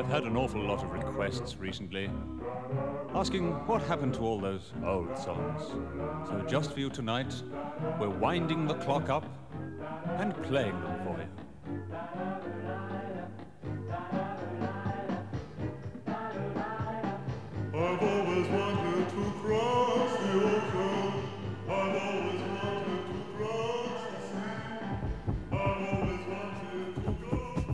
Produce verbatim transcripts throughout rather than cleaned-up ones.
I've had an awful lot of requests recently, asking what happened to all those old songs. So just for you tonight, we're winding the clock up and playing them for you. I've always wanted to cross the ocean. I've always wanted to cross the sea. I've always wanted to go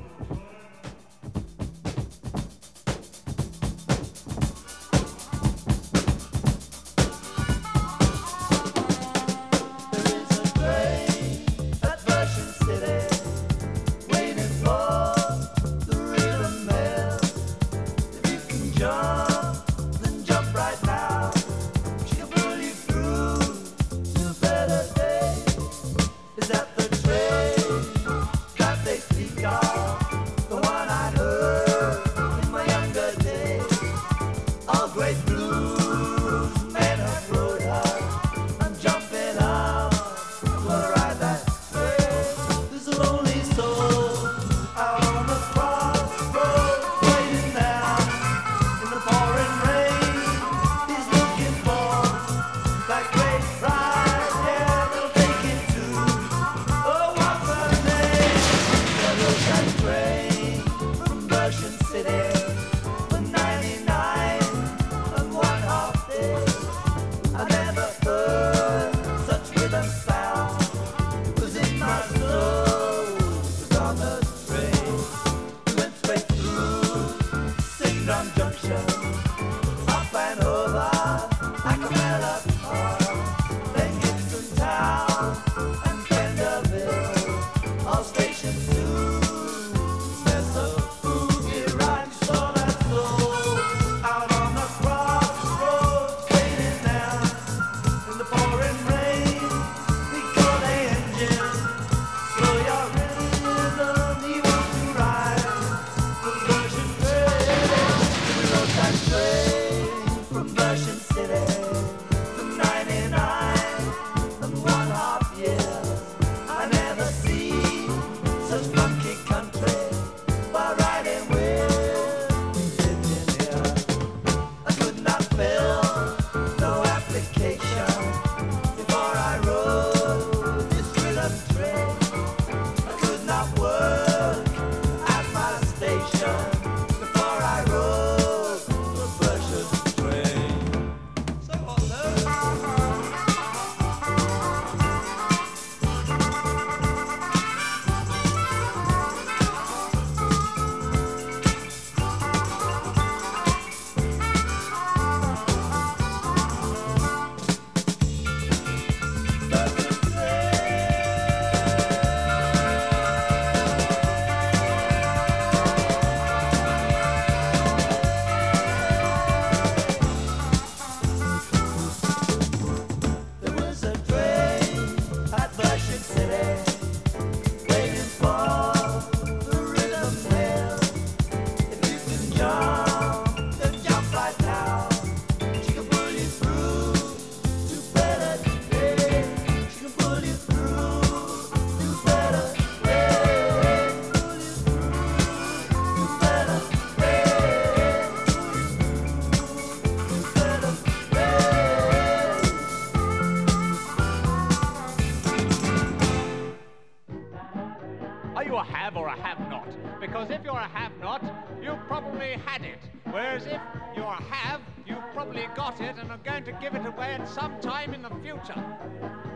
There is a train at Version City waiting for the rhythm mail. If you can jump right now, she can pull you through to a better day. Is that the train that they speak of? The one I heard in my younger days. All great blues men have rode her. I'm jumping up to ride that train. There's a lonely soul out on the crossroads waiting now in the pouring rain. Are you a have or a have-not? Because if you're a have-not, you've probably had it. Whereas if you're a have, you've probably got it and are going to give it away at some time in the future.